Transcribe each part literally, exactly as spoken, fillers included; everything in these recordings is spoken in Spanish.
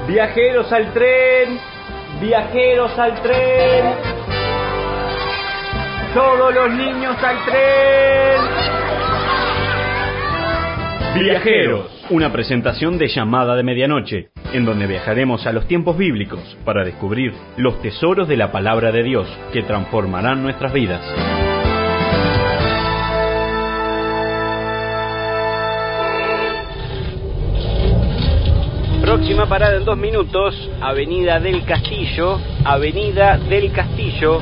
Viajeros al tren, viajeros al tren. Todos los niños al tren. Viajeros, una presentación de Llamada de Medianoche, en donde viajaremos a los tiempos bíblicos para descubrir los tesoros de la palabra de Dios que transformarán nuestras vidas. Próxima parada en dos minutos, Avenida del Castillo, Avenida del Castillo.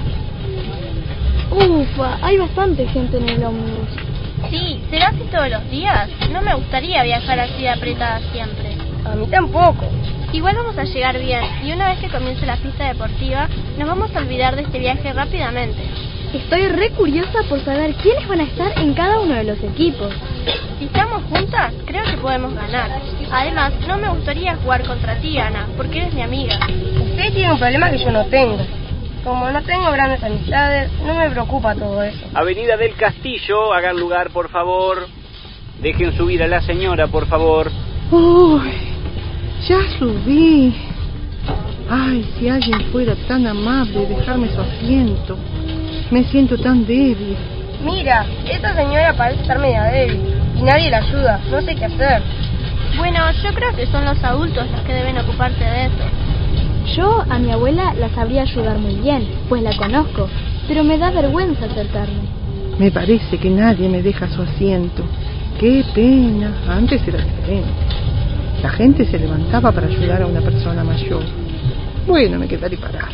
Ufa, hay bastante gente en el ómnibus. Sí, ¿será así todos los días? No me gustaría viajar así de apretada siempre. A mí tampoco. Igual vamos a llegar bien, y una vez que comience la fiesta deportiva, nos vamos a olvidar de este viaje rápidamente. Estoy re curiosa por saber quiénes van a estar en cada uno de los equipos. Si estamos juntas, creo que podemos ganar. Además, no me gustaría jugar contra ti, Ana, porque eres mi amiga. Usted tiene un problema que yo no tengo. Como no tengo grandes amistades, no me preocupa todo eso. Avenida del Castillo, hagan lugar, por favor. Dejen subir a la señora, por favor. Uy, ya subí. Ay, si alguien fuera tan amable de dejarme su asiento. Me siento tan débil. Mira, esta señora parece estar media débil y nadie la ayuda, no sé qué hacer. Bueno, yo creo que son los adultos los que deben ocuparse de eso. Yo a mi abuela la sabría ayudar muy bien, pues la conozco, pero me da vergüenza acercarme. Me parece que nadie me deja su asiento. Qué pena, antes era diferente. La gente se levantaba para ayudar a una persona mayor. Bueno, me quedaré parada.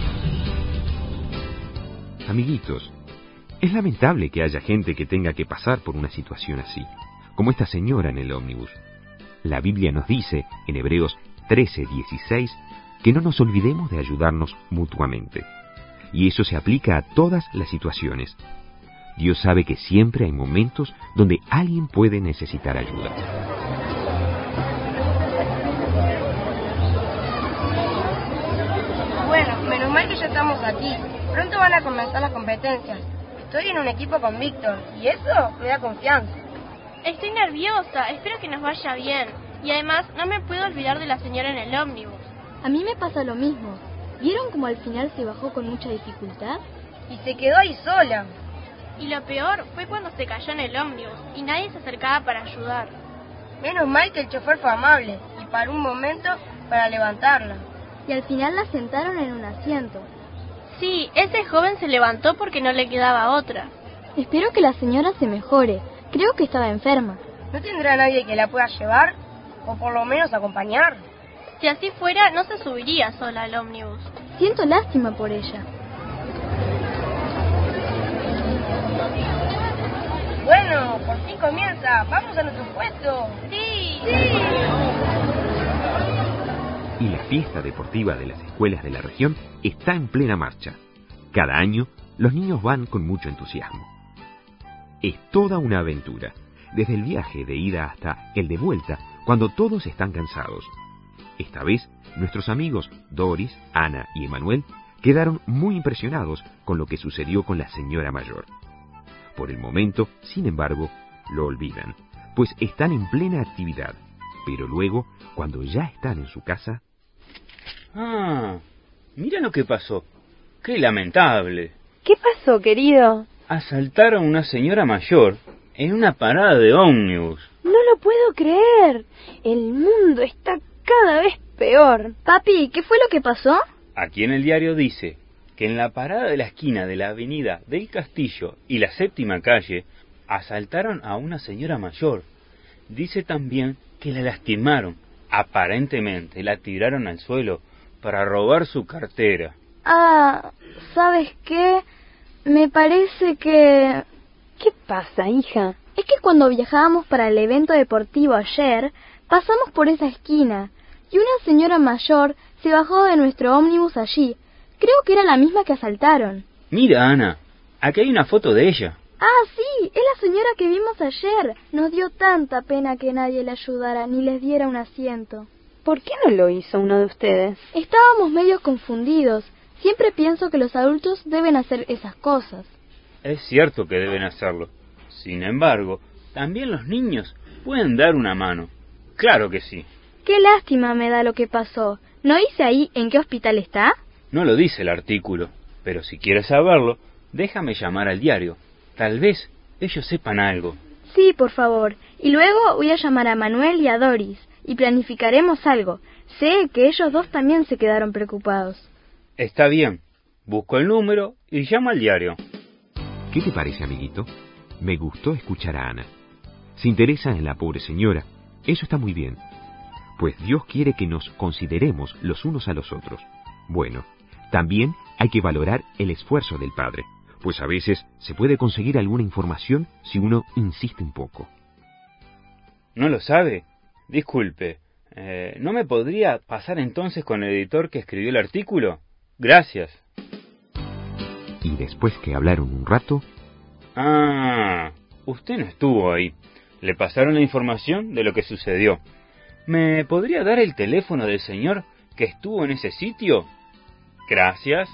Amiguitos, es lamentable que haya gente que tenga que pasar por una situación así, como esta señora en el ómnibus. La Biblia nos dice, en Hebreos trece dieciséis, que no nos olvidemos de ayudarnos mutuamente. Y eso se aplica a todas las situaciones. Dios sabe que siempre hay momentos donde alguien puede necesitar ayuda. Bueno, menos mal que ya estamos aquí. Pronto van a comenzar las competencias. Estoy en un equipo con Víctor y eso me da confianza. Estoy nerviosa, espero que nos vaya bien. Y además, no me puedo olvidar de la señora en el ómnibus. A mí me pasa lo mismo. ¿Vieron cómo al final se bajó con mucha dificultad? Y se quedó ahí sola. Y lo peor fue cuando se cayó en el ómnibus y nadie se acercaba para ayudar. Menos mal que el chofer fue amable y paró un momento para levantarla. Y al final la sentaron en un asiento. Sí, ese joven se levantó porque no le quedaba otra. Espero que la señora se mejore. Creo que estaba enferma. ¿No tendrá nadie que la pueda llevar? O por lo menos acompañar. Si así fuera, no se subiría sola al ómnibus. Siento lástima por ella. Bueno, por fin comienza. ¡Vamos a nuestro puesto! ¡Sí! ¡Sí! Y la fiesta deportiva de las escuelas de la región está en plena marcha. Cada año, los niños van con mucho entusiasmo. Es toda una aventura, desde el viaje de ida hasta el de vuelta, cuando todos están cansados. Esta vez, nuestros amigos Doris, Ana y Emanuel quedaron muy impresionados con lo que sucedió con la señora mayor. Por el momento, sin embargo, lo olvidan, pues están en plena actividad. Pero luego, cuando ya están en su casa... Ah, mira lo que pasó. Qué lamentable. ¿Qué pasó, querido? Asaltaron a una señora mayor en una parada de ómnibus. No lo puedo creer. El mundo está cada vez peor. Papi, ¿qué fue lo que pasó? Aquí en el diario dice que en la parada de la esquina de la avenida del Castillo y la séptima calle asaltaron a una señora mayor. Dice también que la lastimaron. Aparentemente la tiraron al suelo para robar su cartera. Ah, ¿sabes qué? Me parece que... ¿Qué pasa, hija? Es que cuando viajábamos para el evento deportivo ayer, pasamos por esa esquina y una señora mayor se bajó de nuestro ómnibus allí. Creo que era la misma que asaltaron. Mira, Ana, aquí hay una foto de ella. Ah, sí, es la señora que vimos ayer. Nos dio tanta pena que nadie le ayudara ni les diera un asiento. ¿Por qué no lo hizo uno de ustedes? Estábamos medio confundidos. Siempre pienso que los adultos deben hacer esas cosas. Es cierto que deben hacerlo. Sin embargo, también los niños pueden dar una mano. Claro que sí. Qué lástima me da lo que pasó. ¿No dice ahí en qué hospital está? No lo dice el artículo, pero si quieres saberlo, déjame llamar al diario. Tal vez ellos sepan algo. Sí, por favor. Y luego voy a llamar a Manuel y a Doris, y planificaremos algo. Sé que ellos dos también se quedaron preocupados. Está bien. Busco el número y llamo al diario. ¿Qué te parece, amiguito? Me gustó escuchar a Ana. Se interesa en la pobre señora. Eso está muy bien. Pues Dios quiere que nos consideremos los unos a los otros. Bueno, también hay que valorar el esfuerzo del padre, pues a veces se puede conseguir alguna información si uno insiste un poco. ¿No lo sabe? Disculpe, eh, ¿no me podría pasar entonces con el editor que escribió el artículo? Gracias. Y después que hablaron un rato... Ah, usted no estuvo ahí. Le pasaron la información de lo que sucedió. ¿Me podría dar el teléfono del señor que estuvo en ese sitio? Gracias.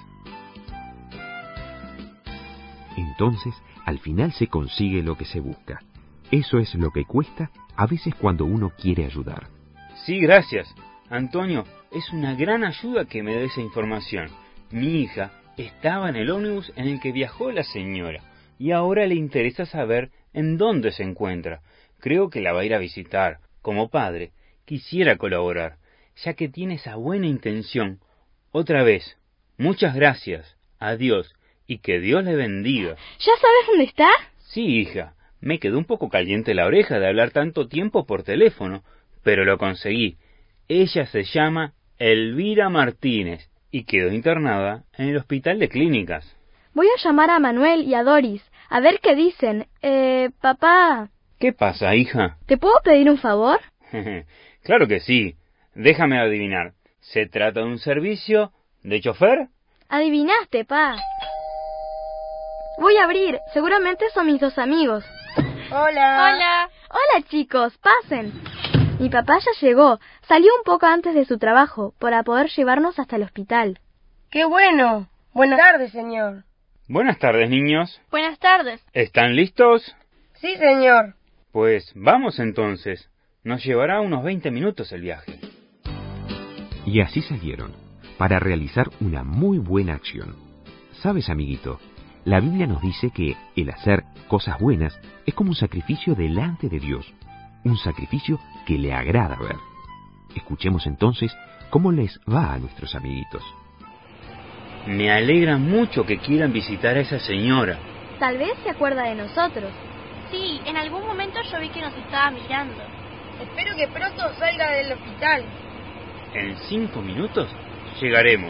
Entonces, al final se consigue lo que se busca. Eso es lo que cuesta a veces cuando uno quiere ayudar. Sí, gracias. Antonio, es una gran ayuda que me dé esa información. Mi hija estaba en el ómnibus en el que viajó la señora y ahora le interesa saber en dónde se encuentra. Creo que la va a ir a visitar. Como padre, quisiera colaborar, ya que tiene esa buena intención. Otra vez, muchas gracias. Adiós y que Dios le bendiga. ¿Ya sabes dónde está? Sí, hija. Me quedó un poco caliente la oreja de hablar tanto tiempo por teléfono, pero lo conseguí. Ella se llama Elvira Martínez y quedó internada en el hospital de clínicas. Voy a llamar a Manuel y a Doris, a ver qué dicen. Eh, papá... ¿Qué pasa, hija? ¿Te puedo pedir un favor? Claro que sí. Déjame adivinar. ¿Se trata de un servicio de chofer? Adivinaste, pa. Voy a abrir. Seguramente son mis dos amigos. Hola. Hola. Hola, chicos. Pasen. Mi papá ya llegó. Salió un poco antes de su trabajo para poder llevarnos hasta el hospital. ¡Qué bueno! Buenas tardes, señor. Buenas tardes, niños. Buenas tardes. ¿Están listos? Sí, señor. Pues vamos entonces. Nos llevará unos veinte minutos el viaje. Y así salieron, para realizar una muy buena acción. ¿Sabes, amiguito? La Biblia nos dice que el hacer cosas buenas es como un sacrificio delante de Dios, un sacrificio que le agrada ver. Escuchemos entonces cómo les va a nuestros amiguitos. Me alegra mucho que quieran visitar a esa señora. Tal vez se acuerda de nosotros. Sí, en algún momento yo vi que nos estaba mirando. Espero que pronto salga del hospital. En cinco minutos llegaremos.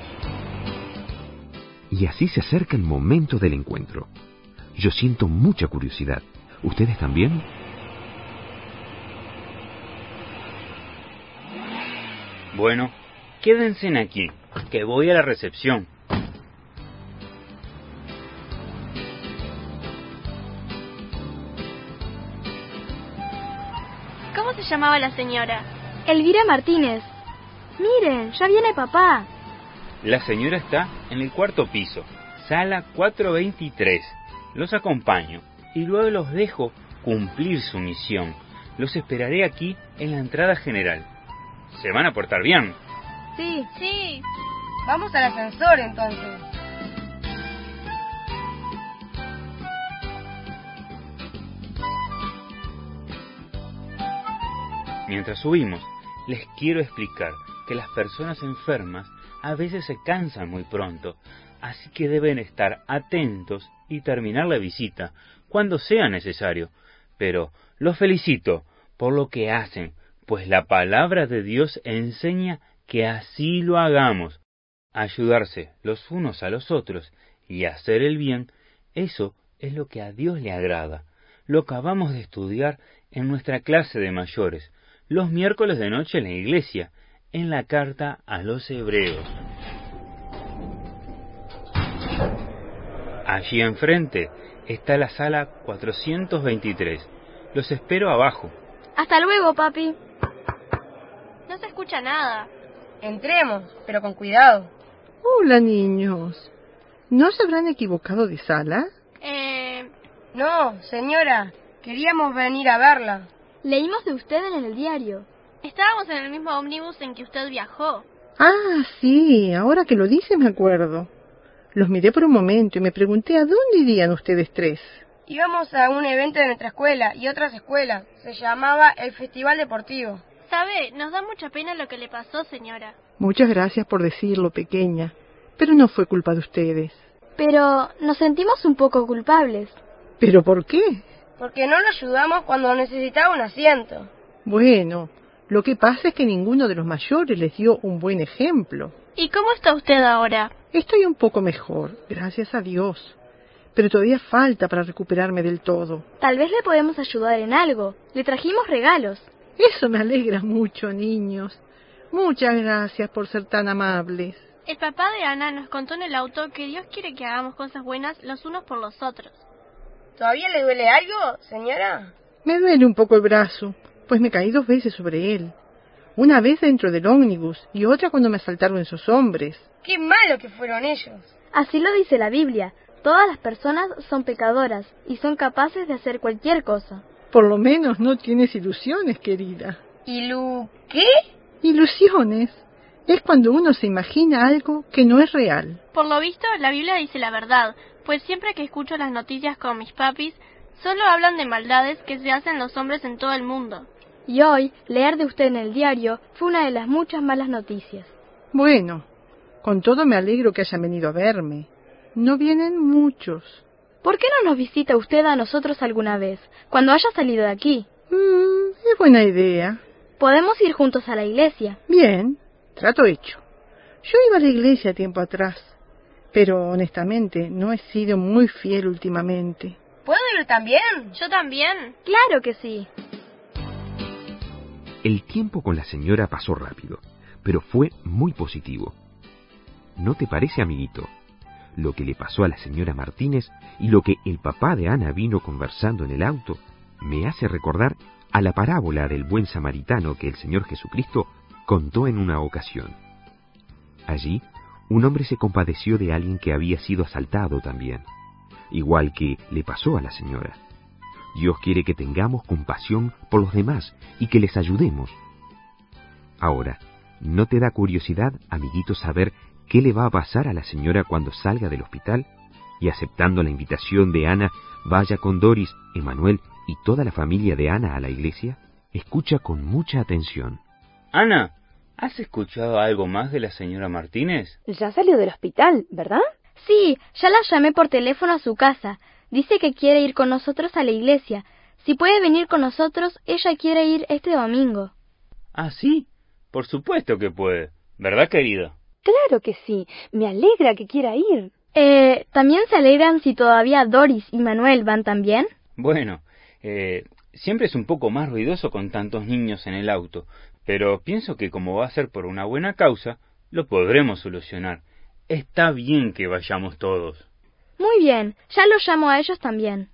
Y así se acerca el momento del encuentro. Yo siento mucha curiosidad. ¿Ustedes también? Bueno, quédense aquí, que voy a la recepción. ¿Cómo se llamaba la señora? Elvira Martínez. Miren, ya viene papá. La señora está en el cuarto piso, sala cuatrocientos veintitrés. Los acompaño y luego los dejo cumplir su misión. Los esperaré aquí en la entrada general. ¿Se van a portar bien? Sí. Sí. Vamos al ascensor, entonces. Mientras subimos, les quiero explicar que las personas enfermas a veces se cansan muy pronto, así que deben estar atentos y terminar la visita cuando sea necesario. Pero los felicito por lo que hacen, pues la palabra de Dios enseña que así lo hagamos. Ayudarse los unos a los otros y hacer el bien, eso es lo que a Dios le agrada. Lo acabamos de estudiar en nuestra clase de mayores, los miércoles de noche en la iglesia, en la carta a los hebreos. Allí enfrente está la sala cuatrocientos veintitrés. Los espero abajo. Hasta luego, papi. No se escucha nada. Entremos, pero con cuidado. Hola, niños. ¿No se habrán equivocado de sala? Eh... No, señora. Queríamos venir a verla. Leímos de usted en el diario. Estábamos en el mismo ómnibus en que usted viajó. Ah, sí, ahora que lo dice me acuerdo. Los miré por un momento y me pregunté a dónde irían ustedes tres. Íbamos a un evento de nuestra escuela y otras escuelas. Se llamaba el Festival Deportivo. ¿Sabe? Nos da mucha pena lo que le pasó, señora. Muchas gracias por decirlo, pequeña, pero no fue culpa de ustedes. Pero nos sentimos un poco culpables. ¿Pero por qué? Porque no lo ayudamos cuando necesitaba un asiento. Bueno, lo que pasa es que ninguno de los mayores les dio un buen ejemplo. ¿Y cómo está usted ahora? Estoy un poco mejor, gracias a Dios. Pero todavía falta para recuperarme del todo. Tal vez le podemos ayudar en algo. Le trajimos regalos. Eso me alegra mucho, niños. Muchas gracias por ser tan amables. El papá de Ana nos contó en el auto que Dios quiere que hagamos cosas buenas los unos por los otros. ¿Todavía le duele algo, señora? Me duele un poco el brazo, pues me caí dos veces sobre él. Una vez dentro del ómnibus y otra cuando me asaltaron esos hombres. ¡Qué malo que fueron ellos! Así lo dice la Biblia. Todas las personas son pecadoras y son capaces de hacer cualquier cosa. Por lo menos no tienes ilusiones, querida. ¿Ilu... qué? Ilusiones. Es cuando uno se imagina algo que no es real. Por lo visto, la Biblia dice la verdad, pues siempre que escucho las noticias con mis papis, solo hablan de maldades que se hacen los hombres en todo el mundo. Y hoy, leer de usted en el diario fue una de las muchas malas noticias. Bueno, con todo me alegro que hayan venido a verme. No vienen muchos. ¿Por qué no nos visita usted a nosotros alguna vez, cuando haya salido de aquí? Mm, es buena idea. Podemos ir juntos a la iglesia. Bien, trato hecho. Yo iba a la iglesia tiempo atrás, pero honestamente no he sido muy fiel últimamente. ¿Puedo ir también? ¿Yo también? Claro que sí. El tiempo con la señora pasó rápido, pero fue muy positivo. ¿No te parece, amiguito? Lo que le pasó a la señora Martínez y lo que el papá de Ana vino conversando en el auto me hace recordar a la parábola del buen samaritano que el Señor Jesucristo contó en una ocasión. Allí, un hombre se compadeció de alguien que había sido asaltado también, igual que le pasó a la señora. Dios quiere que tengamos compasión por los demás y que les ayudemos. Ahora, ¿no te da curiosidad, amiguito, saber qué le va a pasar a la señora cuando salga del hospital? Y aceptando la invitación de Ana, vaya con Doris, Emanuel y toda la familia de Ana a la iglesia. Escucha con mucha atención. Ana, ¿has escuchado algo más de la señora Martínez? Ya salió del hospital, ¿verdad? Sí, ya la llamé por teléfono a su casa. Dice que quiere ir con nosotros a la iglesia. Si puede venir con nosotros, ella quiere ir este domingo. ¿Ah, sí? Por supuesto que puede. ¿Verdad, querido? Claro que sí. Me alegra que quiera ir. Eh, ¿también se alegran si todavía Doris y Manuel van también? Bueno, eh, siempre es un poco más ruidoso con tantos niños en el auto, pero pienso que como va a ser por una buena causa, lo podremos solucionar. Está bien que vayamos todos. Muy bien, ya los llamo a ellos también.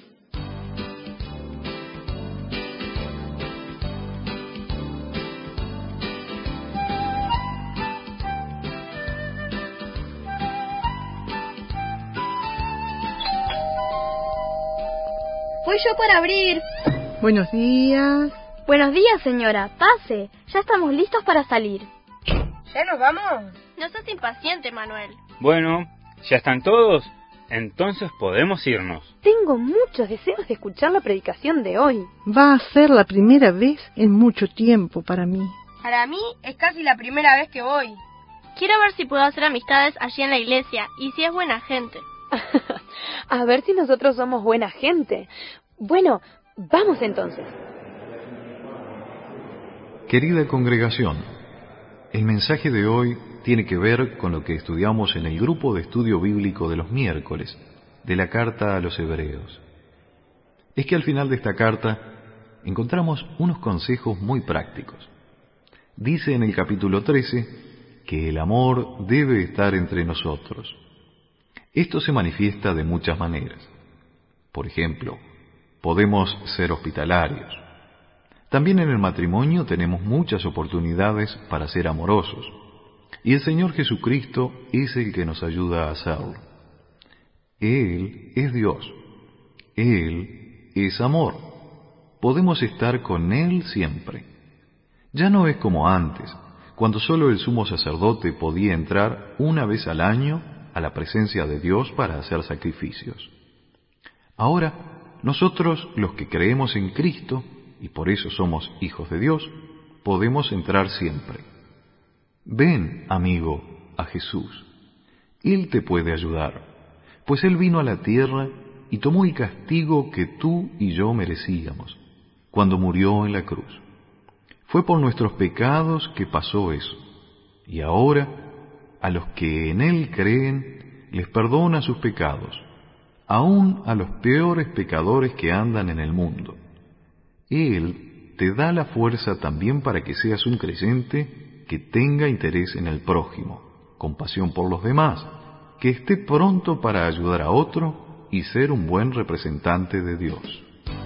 Voy yo para abrir. Buenos días. Buenos días, señora. Pase. Ya estamos listos para salir. ¿Ya nos vamos? No seas impaciente, Manuel. Bueno, ¿ya están todos? Entonces podemos irnos. Tengo muchos deseos de escuchar la predicación de hoy. Va a ser la primera vez en mucho tiempo para mí. Para mí es casi la primera vez que voy. Quiero ver si puedo hacer amistades allí en la iglesia y si es buena gente. A ver si nosotros somos buena gente. Bueno, vamos entonces. Querida congregación, el mensaje de hoy tiene que ver con lo que estudiamos en el grupo de estudio bíblico de los miércoles, de la carta a los Hebreos. Es que al final de esta carta encontramos unos consejos muy prácticos. Dice en el capítulo trece que el amor debe estar entre nosotros. Esto se manifiesta de muchas maneras. Por ejemplo, podemos ser hospitalarios. También en el matrimonio tenemos muchas oportunidades para ser amorosos. Y el Señor Jesucristo es el que nos ayuda a hacerlo. Él es Dios. Él es amor. Podemos estar con Él siempre. Ya no es como antes, cuando solo el sumo sacerdote podía entrar una vez al año a la presencia de Dios para hacer sacrificios. Ahora, nosotros los que creemos en Cristo, y por eso somos hijos de Dios, podemos entrar siempre. Ven, amigo, a Jesús. Él te puede ayudar, pues Él vino a la tierra y tomó el castigo que tú y yo merecíamos, cuando murió en la cruz. Fue por nuestros pecados que pasó eso, y ahora, a los que en Él creen, les perdona sus pecados, aun a los peores pecadores que andan en el mundo. Él te da la fuerza también para que seas un creyente que tenga interés en el prójimo, compasión por los demás, que esté pronto para ayudar a otro y ser un buen representante de Dios.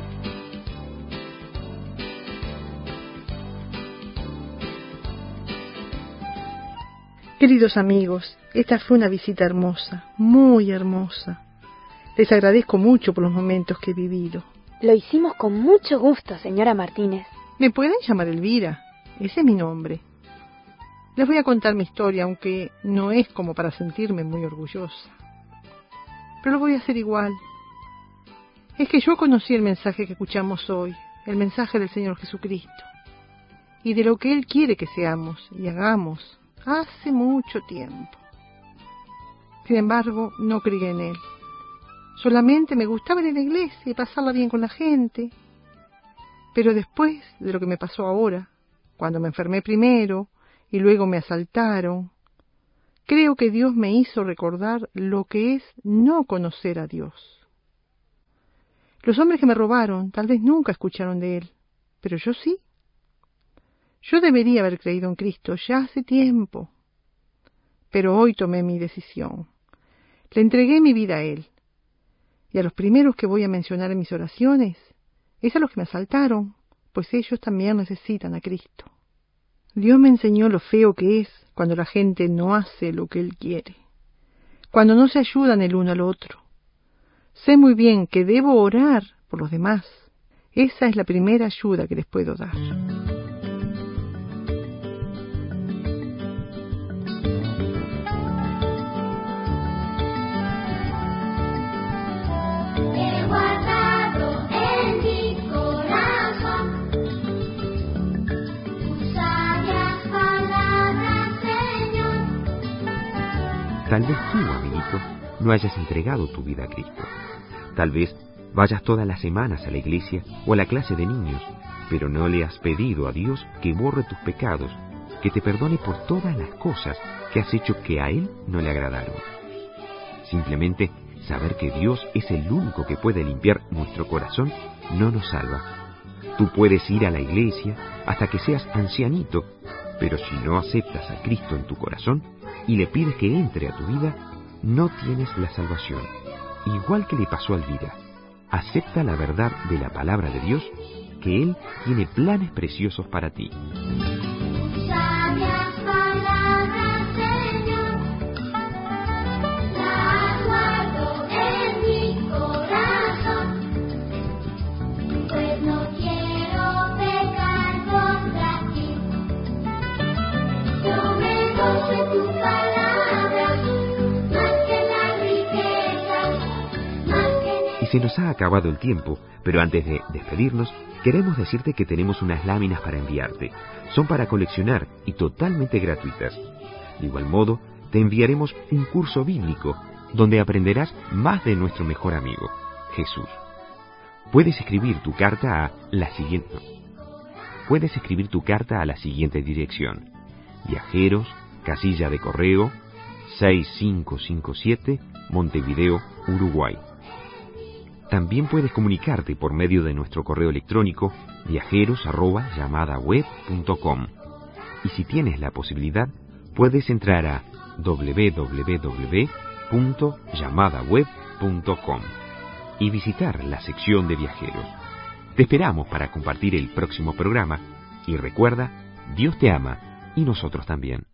Queridos amigos, esta fue una visita hermosa, muy hermosa. Les agradezco mucho por los momentos que he vivido. Lo hicimos con mucho gusto, señora Martínez. Me pueden llamar Elvira, ese es mi nombre. Les voy a contar mi historia, aunque no es como para sentirme muy orgullosa. Pero lo voy a hacer igual. Es que yo conocí el mensaje que escuchamos hoy, el mensaje del Señor Jesucristo, y de lo que Él quiere que seamos y hagamos hace mucho tiempo. Sin embargo, no creí en Él. Solamente me gustaba ir a la iglesia y pasarla bien con la gente. Pero después de lo que me pasó ahora, cuando me enfermé primero y luego me asaltaron, creo que Dios me hizo recordar lo que es no conocer a Dios. Los hombres que me robaron tal vez nunca escucharon de Él, pero yo sí. Yo debería haber creído en Cristo ya hace tiempo, pero hoy tomé mi decisión. Le entregué mi vida a Él. Y a los primeros que voy a mencionar en mis oraciones es a los que me asaltaron, pues ellos también necesitan a Cristo. Dios me enseñó lo feo que es cuando la gente no hace lo que Él quiere, cuando no se ayudan el uno al otro. Sé muy bien que debo orar por los demás. Esa es la primera ayuda que les puedo dar. Tal vez tú, amiguito, no hayas entregado tu vida a Cristo. Tal vez vayas todas las semanas a la iglesia o a la clase de niños, pero no le has pedido a Dios que borre tus pecados, que te perdone por todas las cosas que has hecho que a Él no le agradaron. Simplemente saber que Dios es el único que puede limpiar nuestro corazón no nos salva. Tú puedes ir a la iglesia hasta que seas ancianito, pero si no aceptas a Cristo en tu corazón y le pides que entre a tu vida, no tienes la salvación. Igual que le pasó a Elvira, acepta la verdad de la palabra de Dios, que Él tiene planes preciosos para ti. Se nos ha acabado el tiempo, pero antes de despedirnos, queremos decirte que tenemos unas láminas para enviarte. Son para coleccionar y totalmente gratuitas. De igual modo, te enviaremos un curso bíblico, donde aprenderás más de nuestro mejor amigo, Jesús. Puedes escribir tu carta a la siguiente... Puedes escribir tu carta a la siguiente dirección: Viajeros, casilla de correo seis cinco cinco siete, Montevideo, Uruguay. También puedes comunicarte por medio de nuestro correo electrónico viajeros arroba llamada web punto com. Y si tienes la posibilidad, puedes entrar a doble u doble u doble u punto llamada web punto com y visitar la sección de viajeros. Te esperamos para compartir el próximo programa y recuerda, Dios te ama y nosotros también.